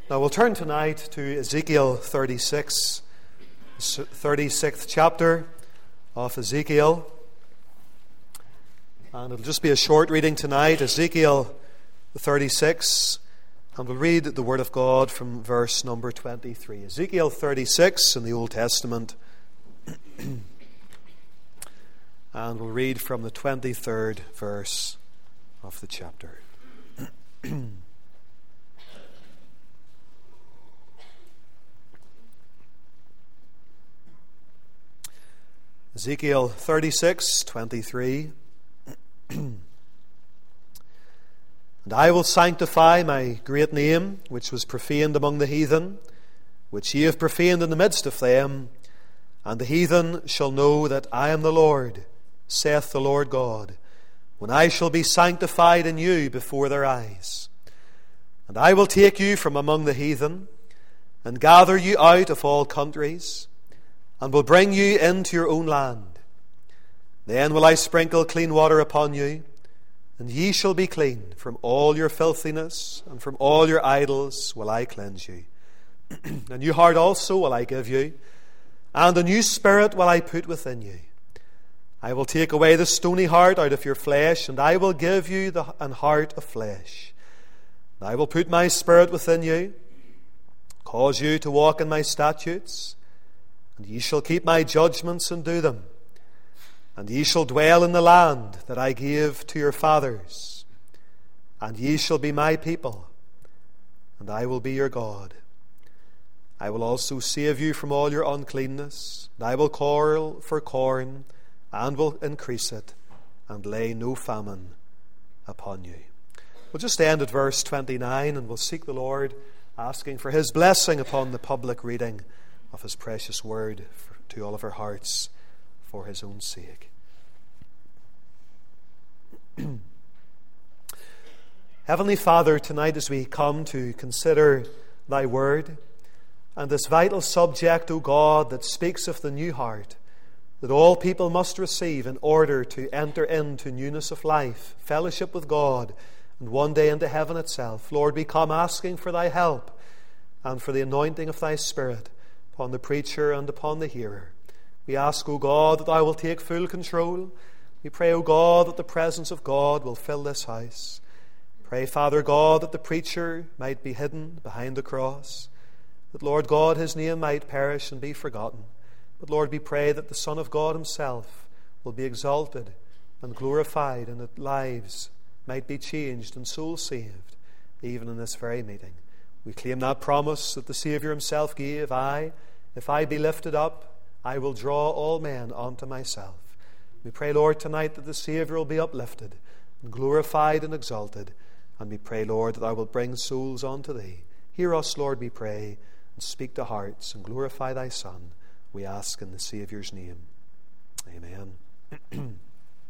Now we'll turn tonight to Ezekiel 36, 36th chapter of Ezekiel. And it'll just be a short reading tonight, Ezekiel 36, and we'll read the Word of God from verse number 23. Ezekiel 36 in the Old Testament, and we'll read from the 23rd verse of the chapter. Ezekiel 36:23. And I will sanctify my great name, which was profaned among the heathen, which ye have profaned in the midst of them, and the heathen shall know that I am the Lord, saith the Lord God, when I shall be sanctified in you before their eyes. And I will take you from among the heathen, and gather you out of all countries, and will bring you into your own land. Then will I sprinkle clean water upon you, and ye shall be clean. From all your filthiness and from all your idols will I cleanse you. A new heart also will I give you, and a new spirit will I put within you. I will take away the stony heart out of your flesh, and I will give you an heart of flesh. And I will put my spirit within you, cause you to walk in my statutes, and ye shall keep my judgments and do them. And ye shall dwell in the land that I gave to your fathers. And ye shall be my people, and I will be your God. I will also save you from all your uncleanness, and I will call for corn, and will increase it, and lay no famine upon you. We'll just end at verse 29, and we'll seek the Lord, asking for His blessing upon the public reading of His precious word to all of our hearts for His own sake. Heavenly Father, tonight as we come to consider Thy word and this vital subject, O God, that speaks of the new heart that all people must receive in order to enter into newness of life, fellowship with God, and one day into heaven itself. Lord, we come asking for Thy help and for the anointing of Thy Spirit upon the preacher and upon the hearer. We ask, O God, that Thou will take full control. We pray, O God, that the presence of God will fill this house. Pray, Father God, that the preacher might be hidden behind the cross, that, Lord God, his name might perish and be forgotten. But, Lord, we pray that the Son of God Himself will be exalted and glorified, and that lives might be changed and souls saved, even in this very meeting. We claim that promise that the Saviour Himself gave. If I be lifted up, I will draw all men unto myself. We pray, Lord, tonight that the Saviour will be uplifted and glorified and exalted. And we pray, Lord, that Thou wilt bring souls unto Thee. Hear us, Lord, we pray, and speak to hearts and glorify Thy Son. We ask in the Saviour's name. Amen.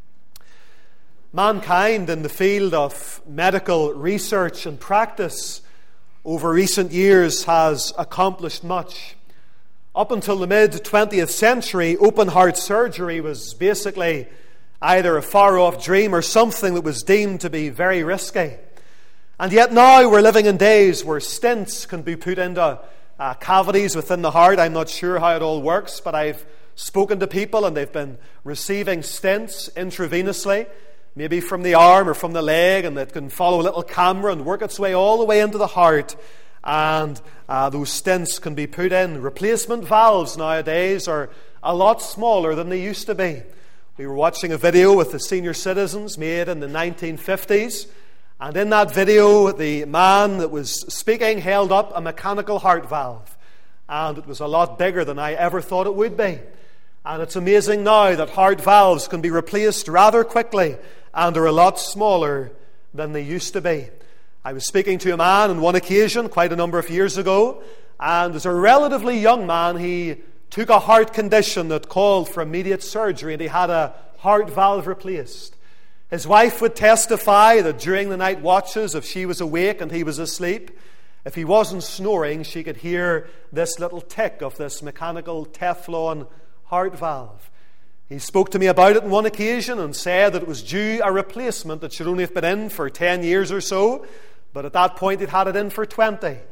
Mankind in the field of medical research and practice over recent years has accomplished much. Up until the mid-20th century, open heart surgery was basically either a far-off dream or something that was deemed to be very risky. And yet now we're living in days where stents can be put into cavities within the heart. I'm not sure how it all works, but I've spoken to people and they've been receiving stents intravenously, maybe from the arm or from the leg, and it can follow a little camera and work its way all the way into the heart. And those stents can be put in. Replacement valves nowadays are a lot smaller than they used to be. We were watching a video with the senior citizens made in the 1950s. And in that video, the man that was speaking held up a mechanical heart valve. And it was a lot bigger than I ever thought it would be. And it's amazing now that heart valves can be replaced rather quickly and are a lot smaller than they used to be. I was speaking to a man on one occasion, quite a number of years ago, and as a relatively young man, he took a heart condition that called for immediate surgery, and he had a heart valve replaced. His wife would testify that during the night watches, if she was awake and he was asleep, if he wasn't snoring, she could hear this little tick of this mechanical Teflon heart valve. He spoke to me about it on one occasion and said that it was due a replacement that should only have been in for 10 years or so, but at that point he'd had it in for 20.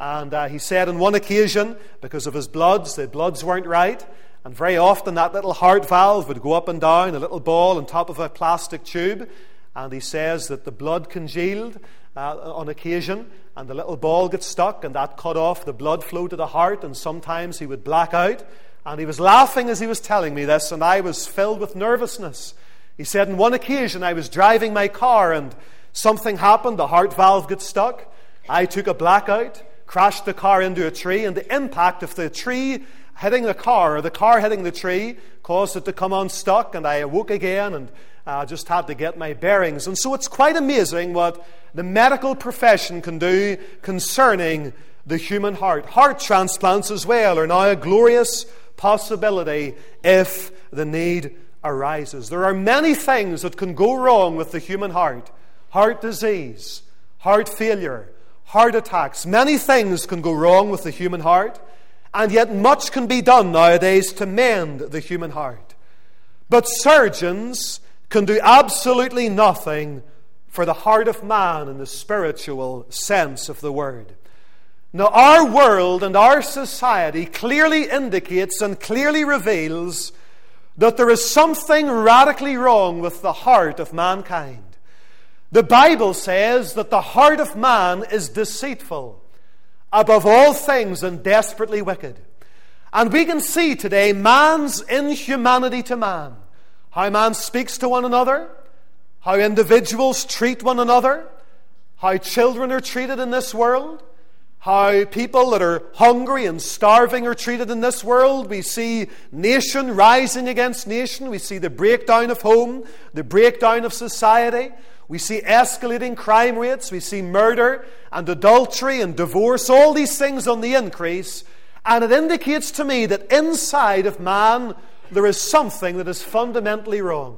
And he said on one occasion, because of his bloods, the bloods weren't right, and very often that little heart valve would go up and down, a little ball on top of a plastic tube, and he says that the blood congealed on occasion, and the little ball gets stuck, and that cut off the blood flow to the heart, and sometimes he would black out. And he was laughing as he was telling me this, and I was filled with nervousness. He said, on one occasion I was driving my car, and something happened, the heart valve got stuck. I took a blackout, crashed the car into a tree, and the impact of the tree hitting the car, or the car hitting the tree, caused it to come unstuck, and I awoke again, and just had to get my bearings. And so it's quite amazing what the medical profession can do concerning the human heart. Heart transplants as well are now a glorious possibility if the need arises. There are many things that can go wrong with the human heart. Heart disease, heart failure, heart attacks. Many things can go wrong with the human heart, and yet much can be done nowadays to mend the human heart. But surgeons can do absolutely nothing for the heart of man in the spiritual sense of the word. Now, our world and our society clearly indicates and clearly reveals that there is something radically wrong with the heart of mankind. The Bible says that the heart of man is deceitful above all things and desperately wicked. And we can see today man's inhumanity to man. How man speaks to one another, how individuals treat one another, how children are treated in this world, how people that are hungry and starving are treated in this world. We see nation rising against nation. We see the breakdown of home, the breakdown of society. We see escalating crime rates. We see murder and adultery and divorce, all these things on the increase. And it indicates to me that inside of man there is something that is fundamentally wrong.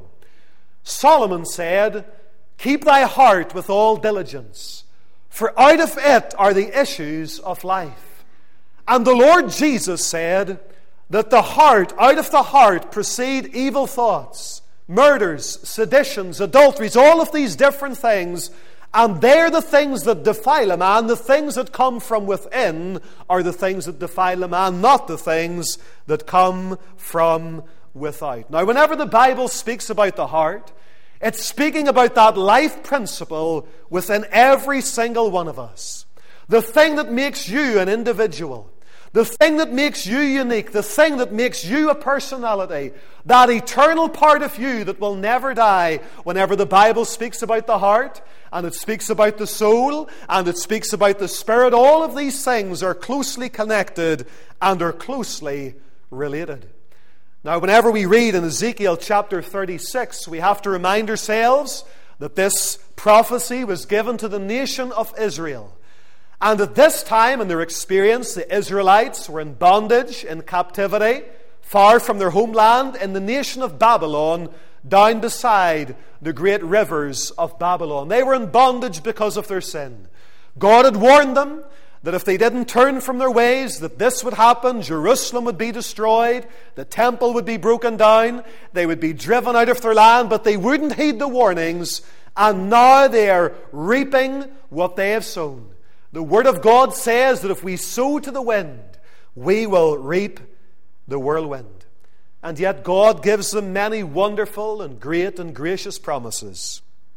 Solomon said, "Keep thy heart with all diligence, for out of it are the issues of life." And the Lord Jesus said that the heart, out of the heart proceed evil thoughts, murders, seditions, adulteries, all of these different things. And they're the things that defile a man. The things that come from within are the things that defile a man, not the things that come from without. Now, whenever the Bible speaks about the heart, it's speaking about that life principle within every single one of us. The thing that makes you an individual. The thing that makes you unique. The thing that makes you a personality. That eternal part of you that will never die. Whenever the Bible speaks about the heart, and it speaks about the soul, and it speaks about the spirit, all of these things are closely connected and are closely related. Now, whenever we read in Ezekiel chapter 36, we have to remind ourselves that this prophecy was given to the nation of Israel. And at this time in their experience, the Israelites were in bondage, in captivity, far from their homeland, in the nation of Babylon, down beside the great rivers of Babylon. They were in bondage because of their sin. God had warned them that if they didn't turn from their ways, that this would happen. Jerusalem would be destroyed. The temple would be broken down. They would be driven out of their land, but they wouldn't heed the warnings. And now they are reaping what they have sown. The Word of God says that if we sow to the wind, we will reap the whirlwind. And yet God gives them many wonderful and great and gracious promises.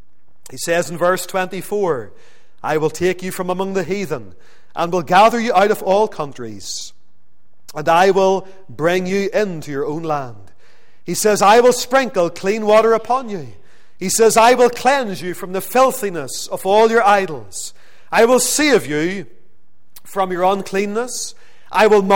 He says in verse 24, "I will take you from among the heathen, and will gather you out of all countries, and I will bring you into your own land." He says, "I will sprinkle clean water upon you." He says, "I will cleanse you from the filthiness of all your idols. I will save you from your uncleanness. I will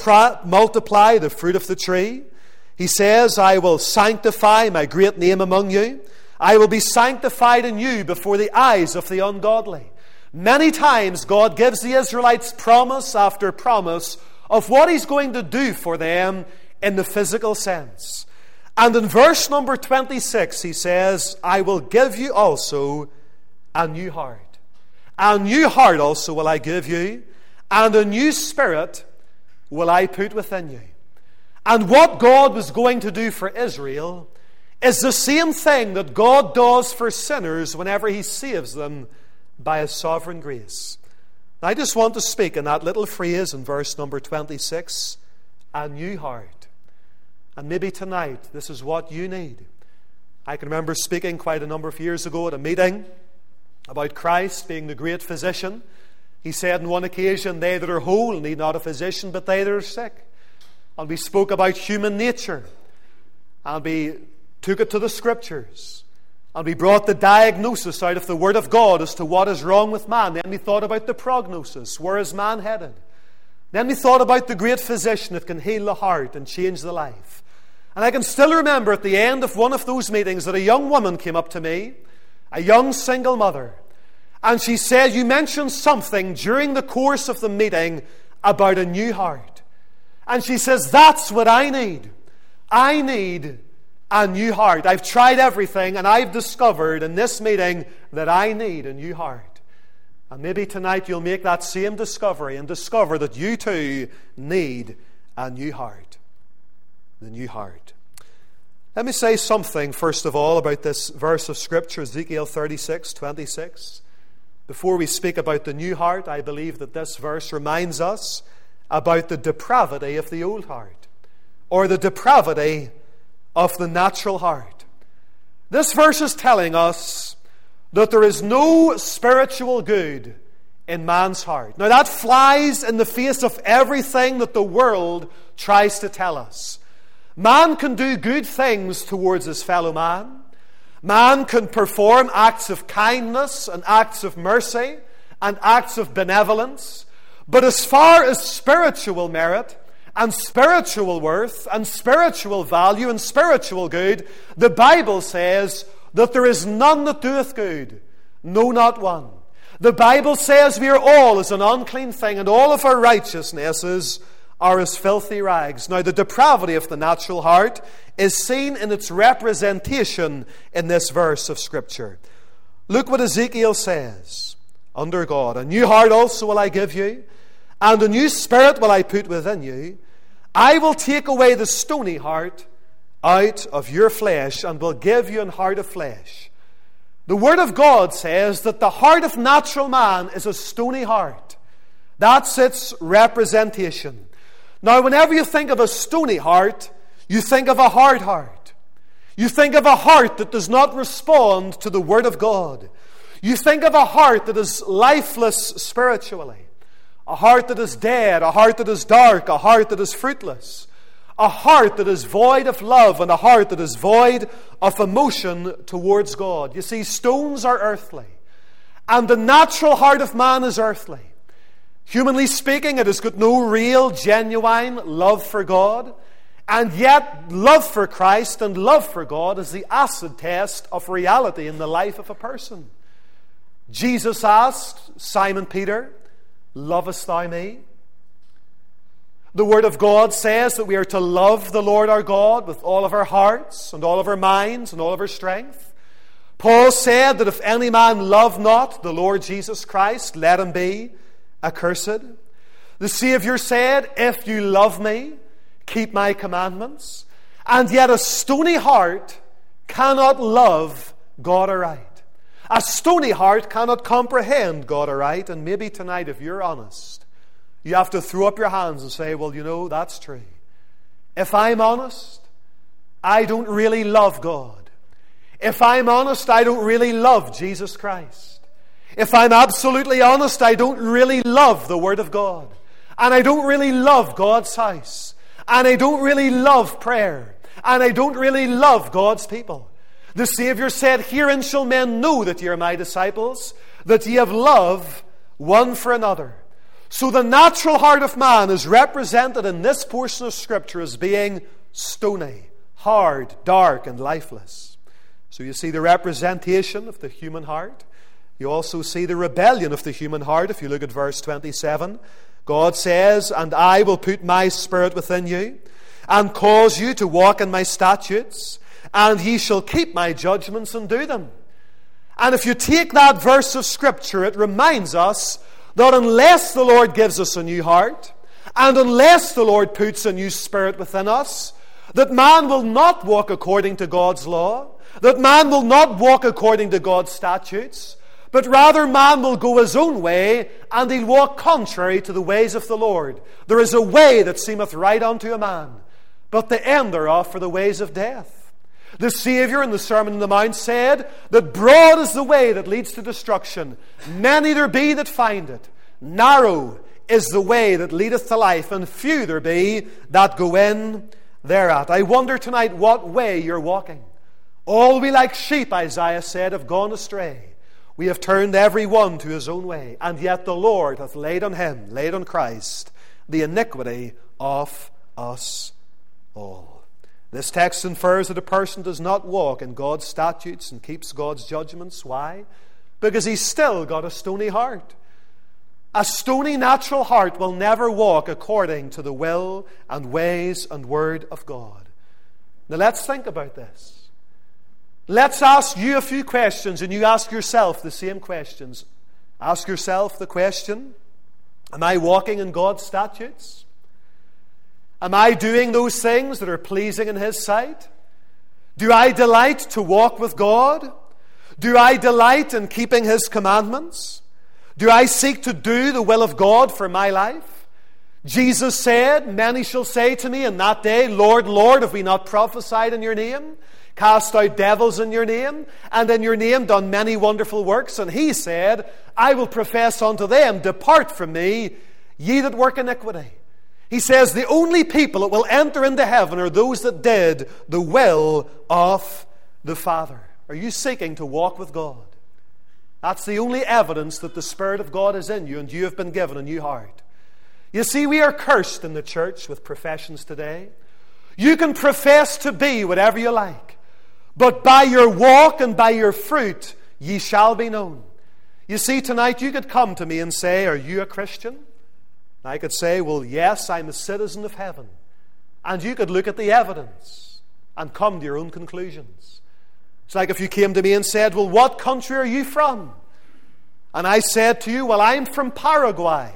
multiply the fruit of the tree." He says, "I will sanctify my great name among you. I will be sanctified in you before the eyes of the ungodly." Many times God gives the Israelites promise after promise of what He's going to do for them in the physical sense. And in verse number 26 He says, "I will give you also a new heart. A new heart also will I give you, and a new spirit will I put within you." And what God was going to do for Israel is the same thing that God does for sinners whenever He saves them by His sovereign grace. I just want to speak in that little phrase in verse number 26, a new heart. And maybe tonight this is what you need. I can remember speaking quite a number of years ago at a meeting about Christ being the great physician. He said on one occasion, they that are whole need not a physician, but they that are sick. And we spoke about human nature. And we took it to the Scriptures. And we brought the diagnosis out of the Word of God as to what is wrong with man. Then we thought about the prognosis. Where is man headed? Then we thought about the great physician that can heal the heart and change the life. And I can still remember at the end of one of those meetings that a young woman came up to me, a young single mother, and she said, you mentioned something during the course of the meeting about a new heart. And she says, that's what I need. I need a new heart. I've tried everything and I've discovered in this meeting that I need a new heart. And maybe tonight you'll make that same discovery and discover that you too need a new heart. The new heart. Let me say something first of all about this verse of Scripture, Ezekiel 36:26. Before we speak about the new heart, I believe that this verse reminds us about the depravity of the old heart, or the depravity of the natural heart. This verse is telling us that there is no spiritual good in man's heart. Now that flies in the face of everything that the world tries to tell us. Man can do good things towards his fellow man. Man can perform acts of kindness and acts of mercy and acts of benevolence. But as far as spiritual merit and spiritual worth and spiritual value and spiritual good, the Bible says that there is none that doeth good, no, not one. The Bible says we are all as an unclean thing, and all of our righteousnesses are as filthy rags. Now, the depravity of the natural heart is seen in its representation in this verse of Scripture. Look what Ezekiel says under God. A new heart also will I give you, and a new spirit will I put within you. I will take away the stony heart out of your flesh, and will give you an heart of flesh. The Word of God says that the heart of natural man is a stony heart. That's its representation. Now, whenever you think of a stony heart, you think of a hard heart. You think of a heart that does not respond to the Word of God. You think of a heart that is lifeless spiritually. A heart that is dead, a heart that is dark, a heart that is fruitless. A heart that is void of love, and a heart that is void of emotion towards God. You see, stones are earthly, and the natural heart of man is earthly. Humanly speaking, it has got no real, genuine love for God. And yet, love for Christ and love for God is the acid test of reality in the life of a person. Jesus asked Simon Peter, lovest thou me? The Word of God says that we are to love the Lord our God with all of our hearts and all of our minds and all of our strength. Paul said that if any man love not the Lord Jesus Christ, let him be accursed. The Savior said, if you love me, keep my commandments. And yet a stony heart cannot love God aright. A stony heart cannot comprehend God aright. And maybe tonight, if you're honest, you have to throw up your hands and say, well, you know, that's true. If I'm honest, I don't really love God. If I'm honest, I don't really love Jesus Christ. If I'm absolutely honest, I don't really love the Word of God. And I don't really love God's house. And I don't really love prayer. And I don't really love God's people. The Savior said, herein shall men know that ye are my disciples, that ye have love one for another. So the natural heart of man is represented in this portion of Scripture as being stony, hard, dark, and lifeless. So you see the representation of the human heart. You also see the rebellion of the human heart. If you look at verse 27, God says, and I will put my spirit within you, and cause you to walk in my statutes, and ye shall keep my judgments and do them. And if you take that verse of Scripture, it reminds us that unless the Lord gives us a new heart, and unless the Lord puts a new spirit within us, that man will not walk according to God's law, that man will not walk according to God's statutes, But rather man will go his own way, and he'll walk contrary to the ways of the Lord. There is a way that seemeth right unto a man, but the end thereof are the ways of death. The Saviour in the Sermon on the Mount said that broad is the way that leads to destruction. Many there be that find it. Narrow is the way that leadeth to life, and few there be that go in thereat. I wonder tonight what way you're walking. All we like sheep, Isaiah said, have gone astray. We have turned every one to his own way, and yet the Lord hath laid on him, laid on Christ, the iniquity of us all. This text infers that a person does not walk in God's statutes and keeps God's judgments. Why? Because he's still got a stony heart. A stony natural heart will never walk according to the will and ways and word of God. Now let's think about this. Let's ask you a few questions, and you ask yourself the same questions. Ask yourself the question, am I walking in God's statutes? Am I doing those things that are pleasing in His sight? Do I delight to walk with God? Do I delight in keeping His commandments? Do I seek to do the will of God for my life? Jesus said, many shall say to me in that day, Lord, Lord, have we not prophesied in your name? Cast out devils in your name, and in your name done many wonderful works. And He said, I will profess unto them, depart from me, ye that work iniquity. He says the only people that will enter into heaven are those that did the will of the Father. Are you seeking to walk with God? That's the only evidence that the Spirit of God is in you and you have been given a new heart. You see, we are cursed in the church with professions today. You can profess to be whatever you like, but by your walk and by your fruit ye shall be known. You see, tonight you could come to me and say, are you a Christian? And I could say, well, yes, I'm a citizen of heaven. And you could look at the evidence and come to your own conclusions. It's like if you came to me and said, well, what country are you from? And I said to you, well, I'm from Paraguay.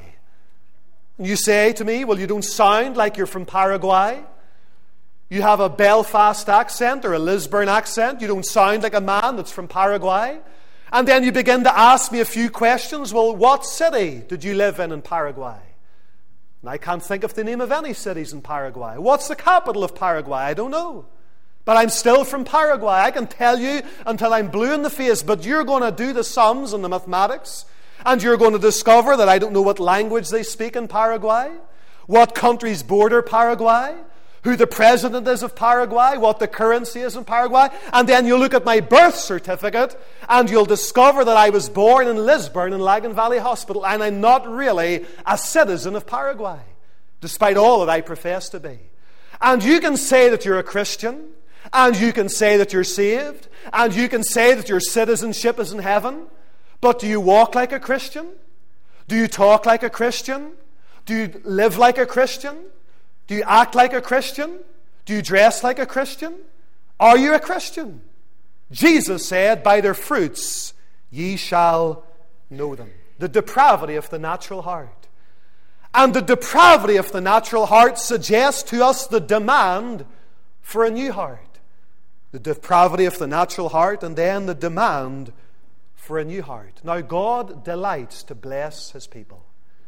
And you say to me, well, you don't sound like you're from Paraguay. You have a Belfast accent or a Lisburn accent. You don't sound like a man that's from Paraguay. And then you begin to ask me a few questions. Well, what city did you live in Paraguay? And I can't think of the name of any cities in Paraguay. What's the capital of Paraguay? I don't know. But I'm still from Paraguay. I can tell you until I'm blue in the face, but you're going to do the sums and the mathematics, and you're going to discover that I don't know what language they speak in Paraguay, what countries border Paraguay, who the president is of Paraguay, what the currency is in Paraguay, and then you'll look at my birth certificate and you'll discover that I was born in Lisburn in Lagan Valley Hospital, and I'm not really a citizen of Paraguay, despite all that I profess to be. And you can say that you're a Christian, and you can say that you're saved, and you can say that your citizenship is in heaven, but do you walk like a Christian? Do you talk like a Christian? Do you live like a Christian? Do you act like a Christian? Do you dress like a Christian? Are you a Christian? Jesus said, by their fruits ye shall know them. The depravity of the natural heart. And the depravity of the natural heart suggests to us the demand for a new heart. The depravity of the natural heart, and then the demand for a new heart. Now, God delights to bless His people.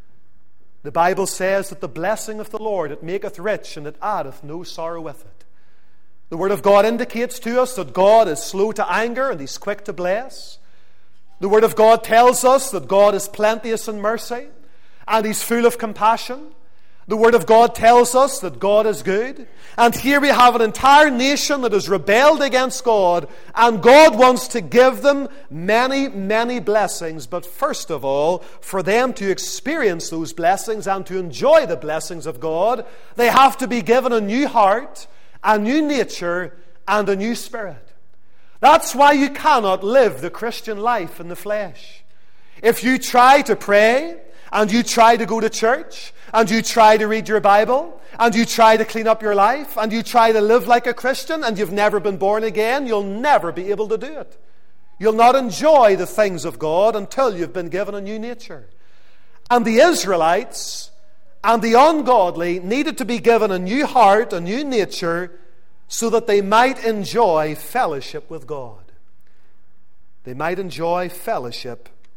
The Bible says that the blessing of the Lord, it maketh rich, and it addeth no sorrow with it. The Word of God indicates to us that God is slow to anger and He's quick to bless. The Word of God tells us that God is plenteous in mercy and He's full of compassion. The Word of God tells us that God is good. And here we have an entire nation that has rebelled against God, and God wants to give them many, many blessings. But first of all, for them to experience those blessings and to enjoy the blessings of God, they have to be given a new heart, a new nature, and a new spirit. That's why you cannot live the Christian life in the flesh. If you try to pray, and you try to go to church, and you try to read your Bible, and you try to clean up your life, and you try to live like a Christian, and you've never been born again, you'll never be able to do it. You'll not enjoy the things of God until you've been given a new nature. And the Israelites and the ungodly needed to be given a new heart, a new nature, so that they might enjoy fellowship with God. They might enjoy fellowship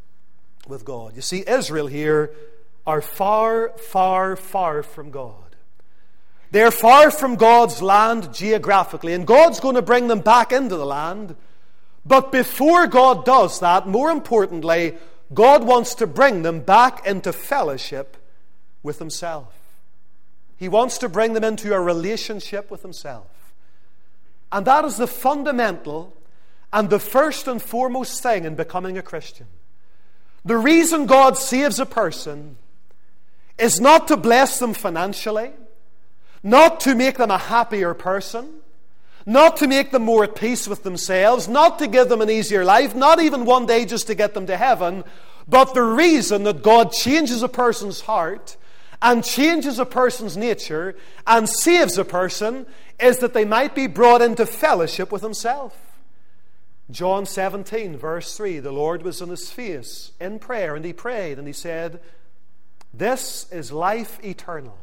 with God. You see, Israel here are far, far, far from God. They're far from God's land geographically, and God's going to bring them back into the land. But before God does that, more importantly, God wants to bring them back into fellowship with Himself. He wants to bring them into a relationship with Himself. And that is the fundamental and the first and foremost thing in becoming a Christian. The reason God saves a person is not to bless them financially, not to make them a happier person, not to make them more at peace with themselves, not to give them an easier life, not even one day just to get them to heaven, but the reason that God changes a person's heart and changes a person's nature and saves a person is that they might be brought into fellowship with Himself. John 17, verse 3, the Lord was on His face in prayer, and He prayed, and He said, "This is life eternal,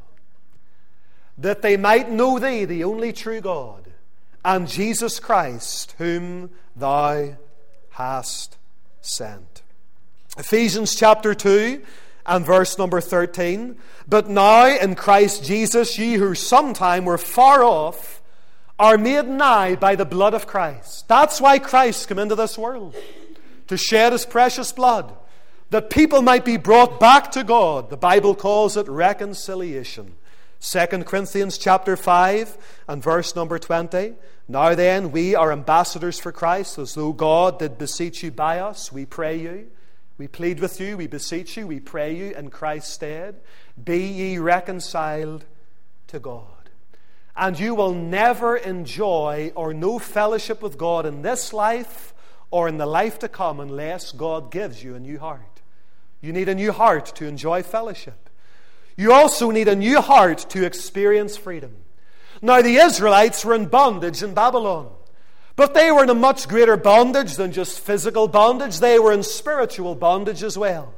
that they might know Thee, the only true God, and Jesus Christ, whom Thou hast sent." Ephesians chapter 2 and verse number 13, "But now in Christ Jesus, ye who sometime were far off, are made nigh by the blood of Christ." That's why Christ came into this world, to shed His precious blood, that people might be brought back to God. The Bible calls it reconciliation. 2 Corinthians chapter 5 and verse number 20, "Now then, we are ambassadors for Christ, as though God did beseech you by us. We pray you, we plead with you, we beseech you, we pray you in Christ's stead, be ye reconciled to God." And you will never enjoy or know fellowship with God in this life or in the life to come unless God gives you a new heart. You need a new heart to enjoy fellowship. You also need a new heart to experience freedom. Now, the Israelites were in bondage in Babylon, but they were in a much greater bondage than just physical bondage. They were in spiritual bondage as well.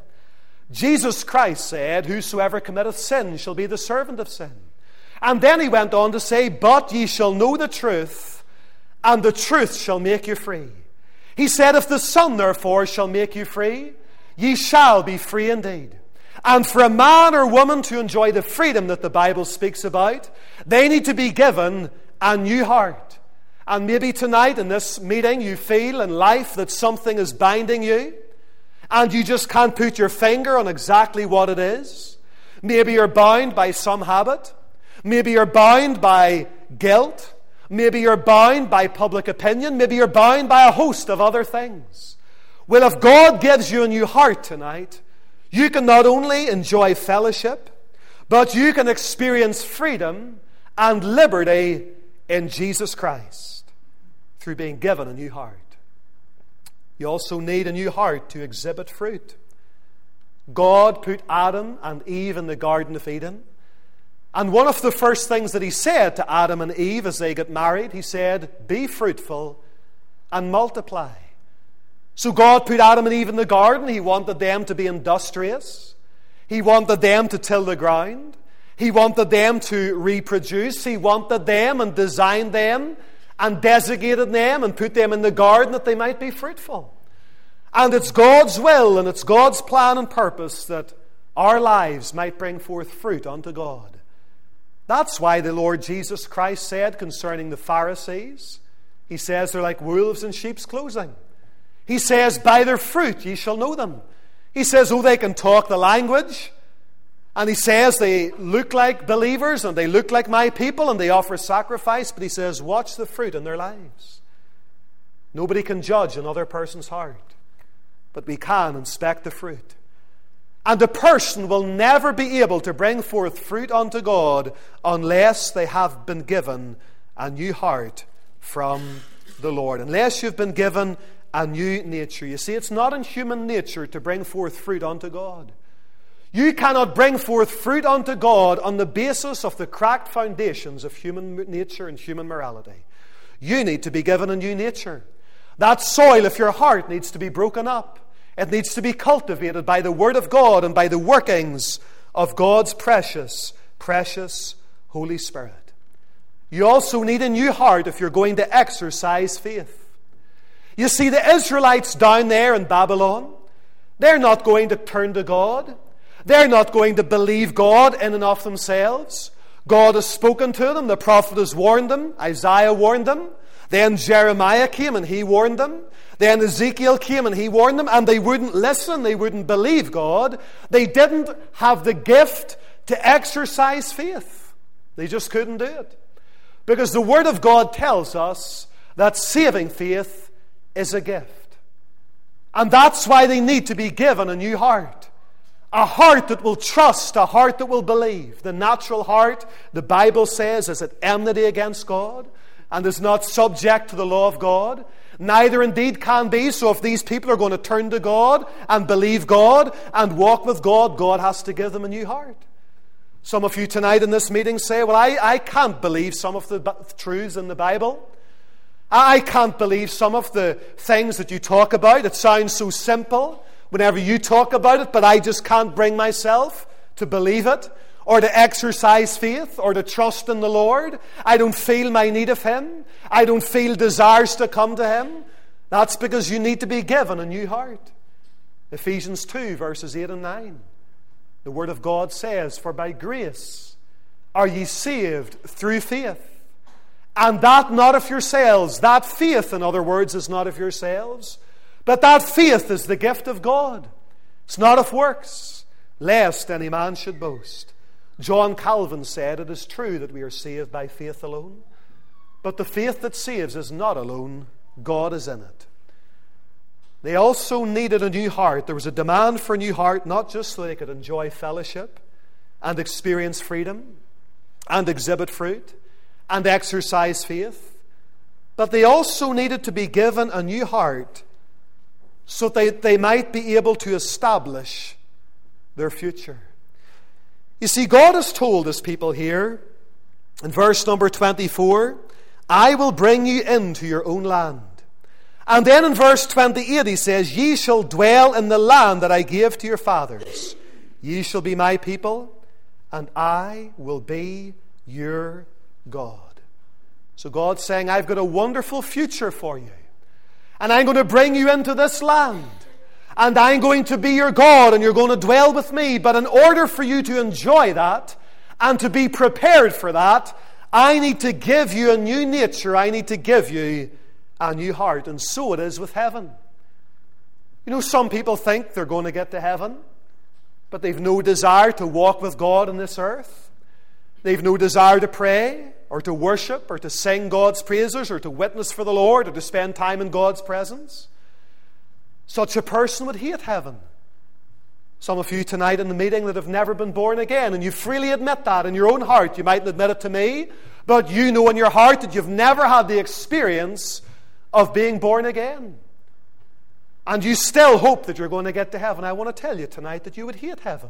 Jesus Christ said, "Whosoever committeth sin shall be the servant of sin." And then He went on to say, "But ye shall know the truth, and the truth shall make you free." He said, "If the Son therefore shall make you free, ye shall be free indeed." And for a man or woman to enjoy the freedom that the Bible speaks about, they need to be given a new heart. And maybe tonight in this meeting you feel in life that something is binding you, and you just can't put your finger on exactly what it is. Maybe you're bound by some habit. Maybe you're bound by guilt. Maybe you're bound by public opinion. Maybe you're bound by a host of other things. Well, if God gives you a new heart tonight, you can not only enjoy fellowship, but you can experience freedom and liberty in Jesus Christ through being given a new heart. You also need a new heart to exhibit fruit. God put Adam and Eve in the Garden of Eden. And one of the first things that He said to Adam and Eve as they got married, He said, "Be fruitful and multiply." So God put Adam and Eve in the garden. He wanted them to be industrious. He wanted them to till the ground. He wanted them to reproduce. He wanted them and designed them and designated them and put them in the garden that they might be fruitful. And it's God's will and it's God's plan and purpose that our lives might bring forth fruit unto God. That's why the Lord Jesus Christ said concerning the Pharisees, He says they're like wolves in sheep's clothing. He says, "By their fruit ye shall know them." He says, oh, they can talk the language. And He says they look like believers and they look like my people and they offer sacrifice. But He says, watch the fruit in their lives. Nobody can judge another person's heart, but we can inspect the fruit. And a person will never be able to bring forth fruit unto God unless they have been given a new heart from the Lord. Unless you've been given a new nature. You see, it's not in human nature to bring forth fruit unto God. You cannot bring forth fruit unto God on the basis of the cracked foundations of human nature and human morality. You need to be given a new nature. That soil of your heart needs to be broken up. It needs to be cultivated by the Word of God and by the workings of God's precious, precious Holy Spirit. You also need a new heart if you're going to exercise faith. You see, the Israelites down there in Babylon, They're not going to turn to God. They're not going to believe God in and of themselves. God has spoken to them. The prophet has warned them. Isaiah warned them. Then Jeremiah came and he warned them. Then Ezekiel came and he warned them. And they wouldn't listen. They wouldn't believe God. They didn't have the gift to exercise faith. They just couldn't do it. Because the Word of God tells us that saving faith is a gift. And that's why they need to be given a new heart. A heart that will trust, a heart that will believe. The natural heart, the Bible says, is at enmity against God and is not subject to the law of God. Neither indeed can be. So if these people are going to turn to God and believe God and walk with God, God has to give them a new heart. Some of you tonight in this meeting say, well, I can't believe some of the truths in the Bible. I can't believe some of the things that you talk about. It sounds so simple whenever you talk about it, but I just can't bring myself to believe it or to exercise faith or to trust in the Lord. I don't feel my need of Him. I don't feel desires to come to Him. That's because you need to be given a new heart. Ephesians 2, verses 8 and 9. The Word of God says, "For by grace are ye saved through faith, and that not of yourselves." That faith, in other words, is not of yourselves, but that faith is the gift of God. It's not of works, lest any man should boast. John Calvin said, "It is true that we are saved by faith alone, but the faith that saves is not alone. God is in it." They also needed a new heart. There was a demand for a new heart, not just so they could enjoy fellowship and experience freedom and exhibit fruit and exercise faith, but they also needed to be given a new heart so that they might be able to establish their future. You see, God has told His people here in verse number 24, "I will bring you into your own land." And then in verse 28 He says, "Ye shall dwell in the land that I gave to your fathers. Ye shall be my people, and I will be your God." So God's saying, I've got a wonderful future for you. And I'm going to bring you into this land. And I'm going to be your God, and you're going to dwell with me. But in order for you to enjoy that, and to be prepared for that, I need to give you a new nature. I need to give you a new heart. And so it is with heaven. You know, some people think they're going to get to heaven, but they've no desire to walk with God on this earth. They've no desire to pray, or to worship, or to sing God's praises, or to witness for the Lord, or to spend time in God's presence. Such a person would hate heaven. Some of you tonight in the meeting that have never been born again, and you freely admit that in your own heart. You mightn't admit it to me, but you know in your heart that you've never had the experience of being born again. And you still hope that you're going to get to heaven. I want to tell you tonight that you would hate heaven.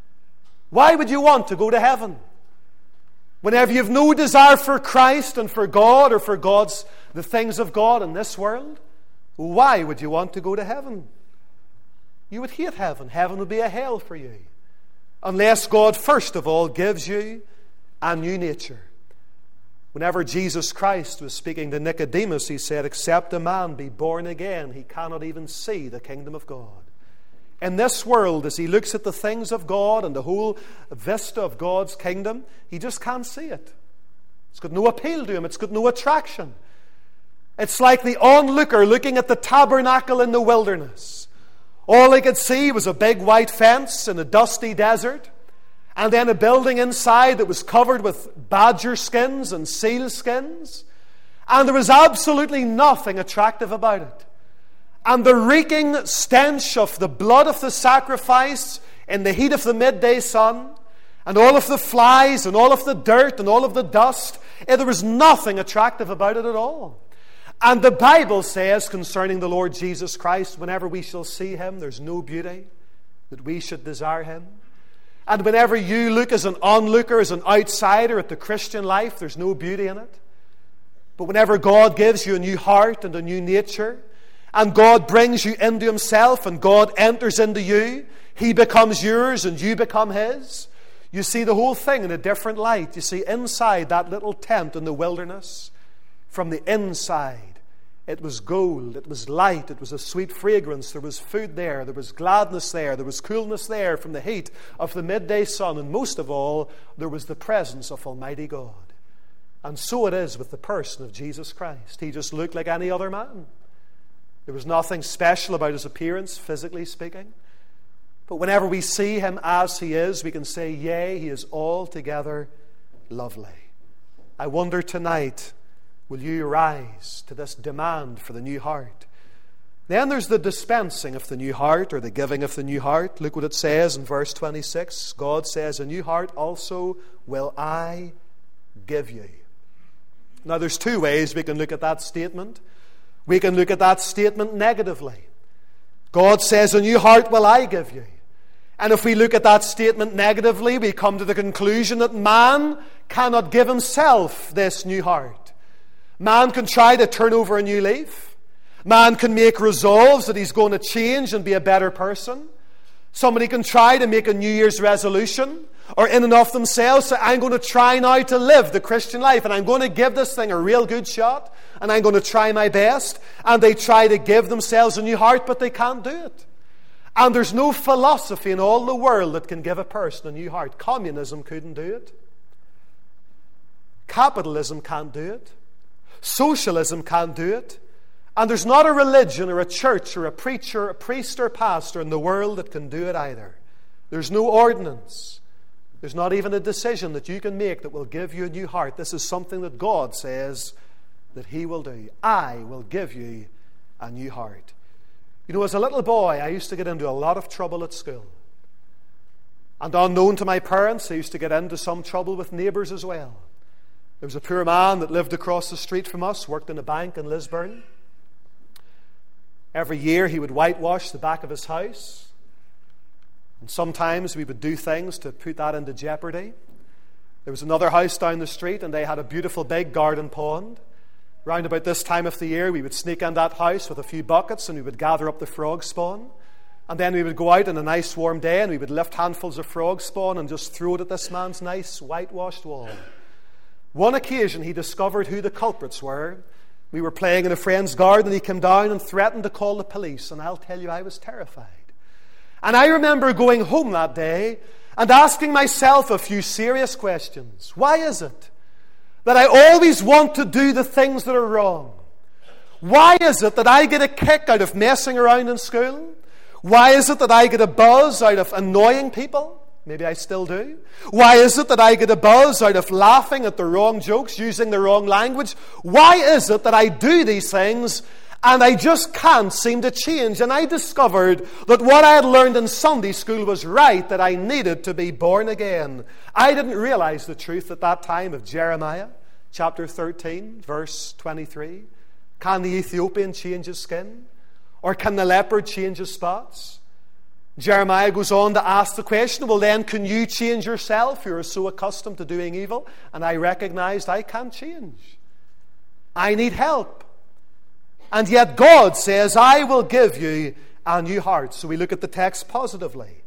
Why would you want to go to heaven? Whenever you have no desire for Christ and for God or for the things of God in this world, why would you want to go to heaven? You would hate heaven. Heaven would be a hell for you. Unless God, first of all, gives you a new nature. Whenever Jesus Christ was speaking to Nicodemus, He said, "Except a man be born again, he cannot even see the kingdom of God." In this world, as he looks at the things of God and the whole vista of God's kingdom, he just can't see it. It's got no appeal to him. It's got no attraction. It's like the onlooker looking at the tabernacle in the wilderness. All he could see was a big white fence in a dusty desert, and then a building inside that was covered with badger skins and seal skins. And there was absolutely nothing attractive about it. And the reeking stench of the blood of the sacrifice in the heat of the midday sun, and all of the flies and all of the dirt and all of the dust, there was nothing attractive about it at all. And the Bible says concerning the Lord Jesus Christ, whenever we shall see Him, there's no beauty that we should desire Him. And whenever you look as an onlooker, as an outsider at the Christian life, there's no beauty in it. But whenever God gives you a new heart and a new nature, and God brings you into Himself, and God enters into you, He becomes yours and you become His, you see the whole thing in a different light. You see, inside that little tent in the wilderness, from the inside, It was gold, it was light, it was a sweet fragrance, there was food there was gladness there was coolness there from the heat of the midday sun, and most of all, there was the presence of Almighty God. And so it is with the person of Jesus Christ. He just looked like any other man. There was nothing special about his appearance, physically speaking. But whenever we see him as he is, we can say, yea, he is altogether lovely. I wonder tonight, will you rise to this demand for the new heart? Then there's the dispensing of the new heart, or the giving of the new heart. Look what it says in verse 26. God says, a new heart also will I give you. Now there's two ways we can look at that statement. We can look at that statement negatively. God says, a new heart will I give you. And if we look at that statement negatively, we come to the conclusion that man cannot give himself this new heart. Man can try to turn over a new leaf. Man can make resolves that he's going to change and be a better person. Somebody can try to make a New Year's resolution, or in and of themselves say, I'm going to try now to live the Christian life, and I'm going to give this thing a real good shot, and I'm going to try my best. And they try to give themselves a new heart, but they can't do it. And there's no philosophy in all the world that can give a person a new heart. Communism couldn't do it. Capitalism can't do it. Socialism can't do it. And there's not a religion or a church or a preacher, a priest or pastor in the world that can do it either. There's no ordinance. There's not even a decision that you can make that will give you a new heart. This is something that God says that He will do. I will give you a new heart. You know, as a little boy, I used to get into a lot of trouble at school. And unknown to my parents, I used to get into some trouble with neighbours as well. There was a poor man that lived across the street from us, worked in a bank in Lisburn. Every year he would whitewash the back of his house. And sometimes we would do things to put that into jeopardy. There was another house down the street, and they had a beautiful big garden pond. Round about this time of the year, we would sneak in that house with a few buckets, and we would gather up the frog spawn. And then we would go out on a nice warm day, and we would lift handfuls of frog spawn and just throw it at this man's nice whitewashed wall. One occasion, he discovered who the culprits were. We were playing in a friend's garden, and he came down and threatened to call the police. And I'll tell you, I was terrified. And I remember going home that day and asking myself a few serious questions. Why is it that I always want to do the things that are wrong? Why is it that I get a kick out of messing around in school? Why is it that I get a buzz out of annoying people? Maybe I still do. Why is it that I get a buzz out of laughing at the wrong jokes, using the wrong language? Why is it that I do these things and I just can't seem to change? And I discovered that what I had learned in Sunday school was right, that I needed to be born again. I didn't realize the truth at that time of Jeremiah chapter 13, verse 23. Can the Ethiopian change his skin? Or can the leopard change his spots? Jeremiah goes on to ask the question, well then, can you change yourself? You're so accustomed to doing evil. And I recognized I can't change. I need help. And yet God says, I will give you a new heart. So we look at the text positively.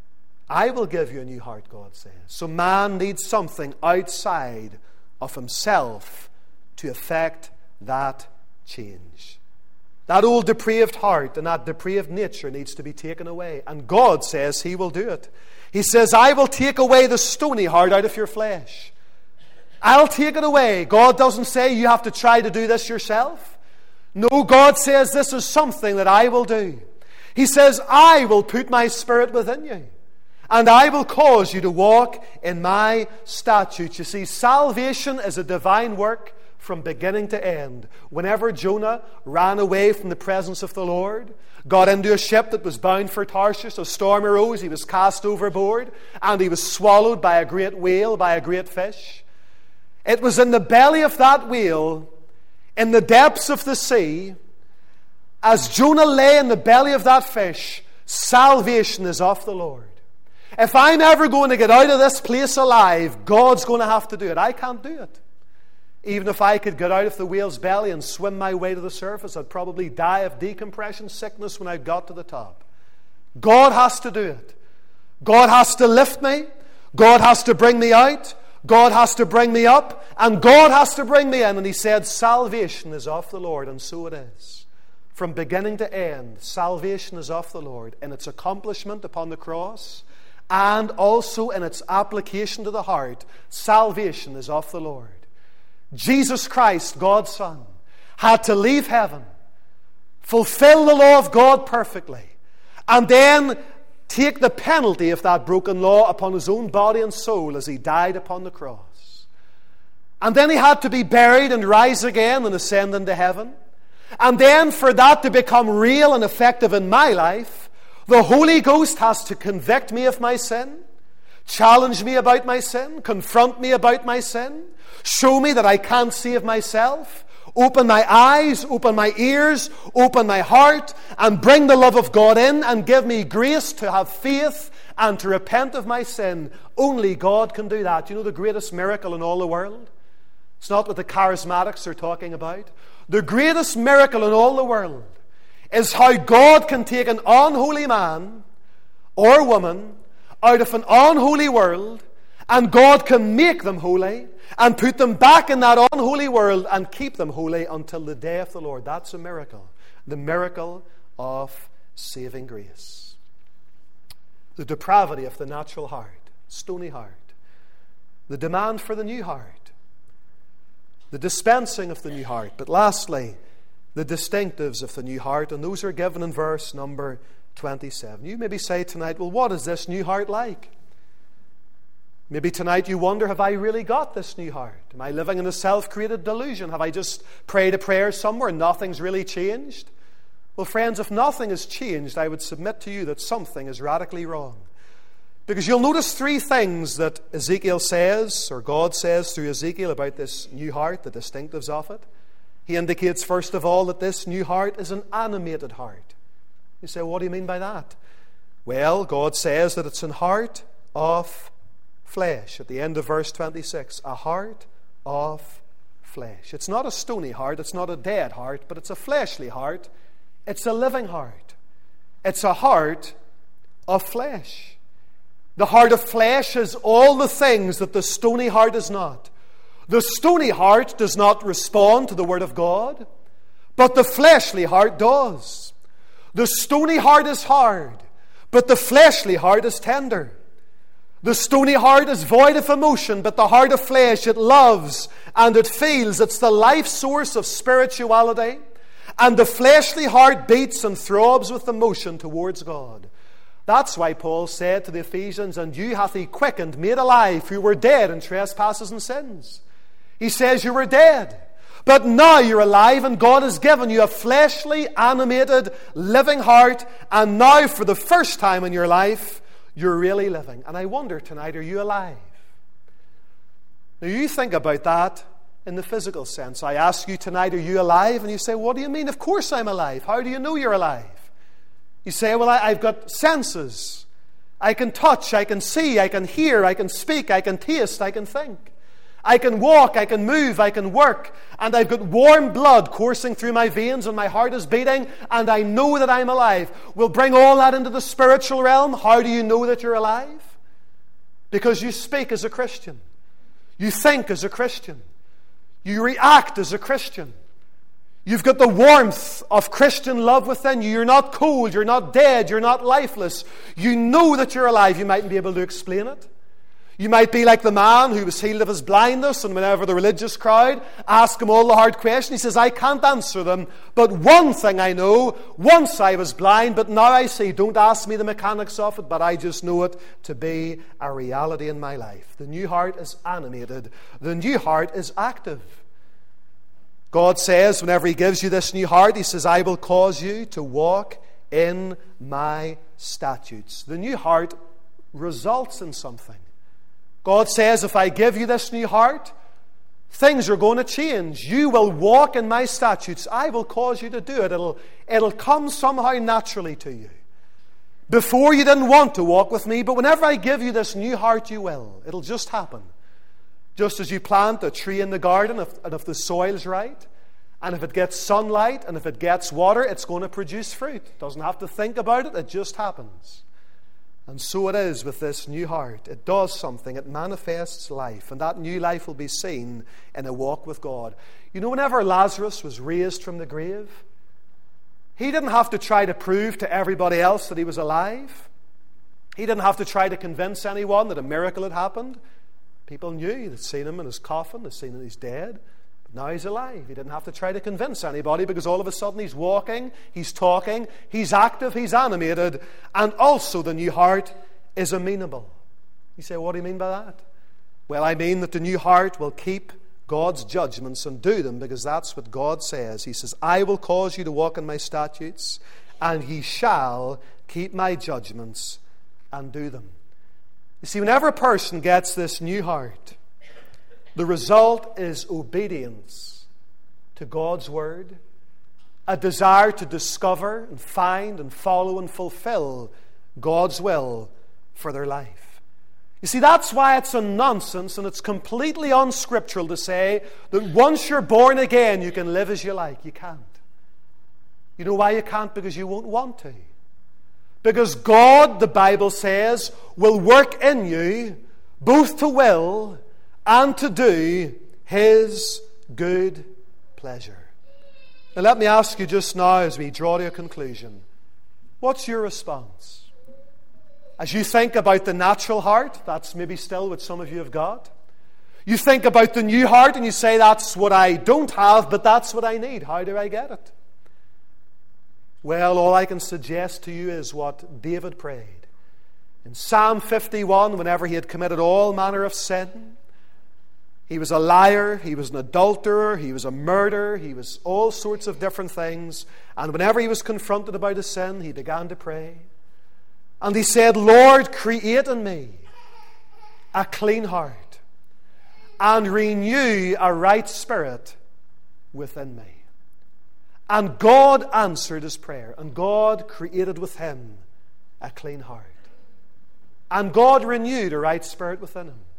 I will give you a new heart, God says. So man needs something outside of himself to effect that change. That old depraved heart and that depraved nature needs to be taken away. And God says He will do it. He says, I will take away the stony heart out of your flesh. I'll take it away. God doesn't say you have to try to do this yourself. No, God says this is something that I will do. He says, I will put my Spirit within you. And I will cause you to walk in my statutes. You see, salvation is a divine work from beginning to end. Whenever Jonah ran away from the presence of the Lord, got into a ship that was bound for Tarshish, a storm arose, he was cast overboard, and he was swallowed by a great whale, by a great fish. It was in the belly of that whale, in the depths of the sea, as Jonah lay in the belly of that fish, salvation is of the Lord. If I'm ever going to get out of this place alive, God's going to have to do it. I can't do it. Even if I could get out of the whale's belly and swim my way to the surface, I'd probably die of decompression sickness when I got to the top. God has to do it. God has to lift me. God has to bring me out. God has to bring me up, and God has to bring me in. And he said, salvation is of the Lord, and so it is. From beginning to end, salvation is of the Lord in its accomplishment upon the cross, and also in its application to the heart. Salvation is of the Lord. Jesus Christ, God's Son, had to leave heaven, fulfill the law of God perfectly, and then take the penalty of that broken law upon his own body and soul as he died upon the cross. And then he had to be buried and rise again and ascend into heaven. And then for that to become real and effective in my life, the Holy Ghost has to convict me of my sin, challenge me about my sin, confront me about my sin, show me that I can't save myself, open my eyes, open my ears, open my heart, and bring the love of God in and give me grace to have faith and to repent of my sin. Only God can do that. You know the greatest miracle in all the world? It's not what the charismatics are talking about. The greatest miracle in all the world is how God can take an unholy man or woman out of an unholy world, and God can make them holy and put them back in that unholy world and keep them holy until the day of the Lord. That's a miracle. The miracle of saving grace. The depravity of the natural heart, stony heart. The demand for the new heart. The dispensing of the new heart. But lastly, the distinctives of the new heart, and those are given in verse number 27. You maybe say tonight, well, what is this new heart like? Maybe tonight you wonder, have I really got this new heart? Am I living in a self-created delusion? Have I just prayed a prayer somewhere and nothing's really changed? Well, friends, if nothing has changed, I would submit to you that something is radically wrong. Because you'll notice three things that Ezekiel says, or God says through Ezekiel about this new heart, the distinctives of it. He indicates, first of all, that this new heart is an animated heart. You say, what do you mean by that? Well, God says that it's an heart of flesh. At the end of verse 26, a heart of flesh. It's not a stony heart, it's not a dead heart, but it's a fleshly heart. It's a living heart. It's a heart of flesh. The heart of flesh is all the things that the stony heart is not. The stony heart does not respond to the Word of God, but the fleshly heart does. The stony heart is hard, but the fleshly heart is tender. The stony heart is void of emotion, but the heart of flesh, it loves and it feels. It's the life source of spirituality. And the fleshly heart beats and throbs with emotion towards God. That's why Paul said to the Ephesians, and you hath he quickened, made alive, who were dead in trespasses and sins. He says you were dead, but now you're alive, and God has given you a fleshly, animated, living heart, and now for the first time in your life, you're really living. And I wonder tonight, are you alive? Now you think about that in the physical sense. I ask you tonight, are you alive? And you say, what do you mean? Of course I'm alive. How do you know you're alive? You say, well, I've got senses. I can touch, I can see, I can hear, I can speak, I can taste, I can think. I can walk, I can move, I can work, and I've got warm blood coursing through my veins and my heart is beating, and I know that I'm alive. We'll bring all that into the spiritual realm. How do you know that you're alive? Because you speak as a Christian. You think as a Christian. You react as a Christian. You've got the warmth of Christian love within you. You're not cold, you're not dead, you're not lifeless. You know that you're alive. You mightn't be able to explain it. You might be like the man who was healed of his blindness, and whenever the religious crowd ask him all the hard questions, he says, I can't answer them, but one thing I know, once I was blind, but now I see. Don't ask me the mechanics of it, but I just know it to be a reality in my life. The new heart is animated. The new heart is active. God says, whenever he gives you this new heart, he says, I will cause you to walk in my statutes. The new heart results in something. God says, if I give you this new heart, things are going to change. You will walk in my statutes. I will cause you to do it. It'll come somehow naturally to you. Before you didn't want to walk with me, but whenever I give you this new heart, you will. It'll just happen. Just as you plant a tree in the garden, and if the soil's right, and if it gets sunlight, and if it gets water, it's going to produce fruit. It doesn't have to think about it. It just happens. And so it is with this new heart. It does something. It manifests life. And that new life will be seen in a walk with God. You know, whenever Lazarus was raised from the grave, he didn't have to try to prove to everybody else that he was alive. He didn't have to try to convince anyone that a miracle had happened. People knew. They'd seen him in his coffin. They'd seen that he's dead. But now he's alive. He didn't have to try to convince anybody, because all of a sudden he's walking, he's talking, he's active, he's animated, and also the new heart is amenable. You say, what do you mean by that? Well, I mean that the new heart will keep God's judgments and do them, because that's what God says. He says, I will cause you to walk in my statutes, and ye shall keep my judgments and do them. You see, whenever a person gets this new heart, the result is obedience to God's word, a desire to discover and find and follow and fulfill God's will for their life. You see, that's why it's a nonsense and it's completely unscriptural to say that once you're born again, you can live as you like. You can't. You know why you can't? Because you won't want to. Because God, the Bible says, will work in you both to will and to do His good pleasure. Now let me ask you just now as we draw to a conclusion, what's your response? As you think about the natural heart, that's maybe still what some of you have got. You think about the new heart and you say, that's what I don't have, but that's what I need. How do I get it? Well, all I can suggest to you is what David prayed. In Psalm 51, whenever he had committed all manner of sin, he was a liar, he was an adulterer, he was a murderer, he was all sorts of different things. And whenever he was confronted about a sin, he began to pray. And he said, Lord, create in me a clean heart and renew a right spirit within me. And God answered his prayer, and God created with him a clean heart. And God renewed a right spirit within him.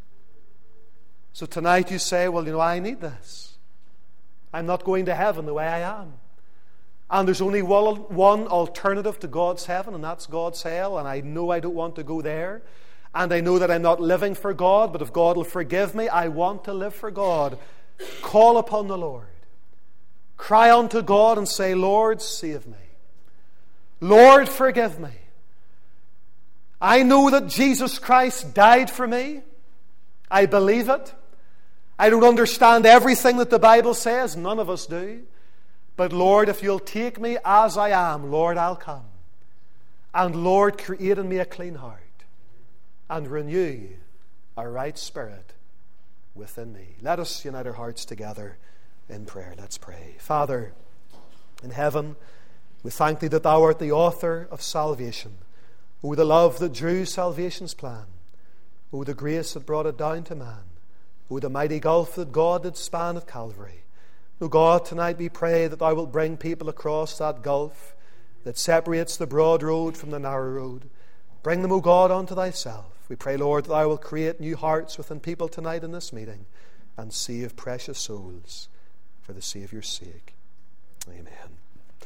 So tonight you say, well, you know, I need this. I'm not going to heaven the way I am. And there's only one alternative to God's heaven, and that's God's hell. And I know I don't want to go there. And I know that I'm not living for God, but if God will forgive me, I want to live for God. Call upon the Lord. Cry unto God and say, Lord, save me. Lord, forgive me. I know that Jesus Christ died for me. I believe it. I don't understand everything that the Bible says. None of us do. But Lord, if you'll take me as I am, Lord, I'll come. And Lord, create in me a clean heart and renew a right spirit within me. Let us unite our hearts together in prayer. Let's pray. Father, in heaven, we thank Thee that Thou art the author of salvation. O the love that drew salvation's plan. O the grace that brought it down to man. O the mighty gulf that God did span at Calvary. O God, tonight we pray that Thou wilt bring people across that gulf that separates the broad road from the narrow road. Bring them, O God, unto Thyself. We pray, Lord, that Thou wilt create new hearts within people tonight in this meeting and save precious souls for the Saviour's sake. Amen.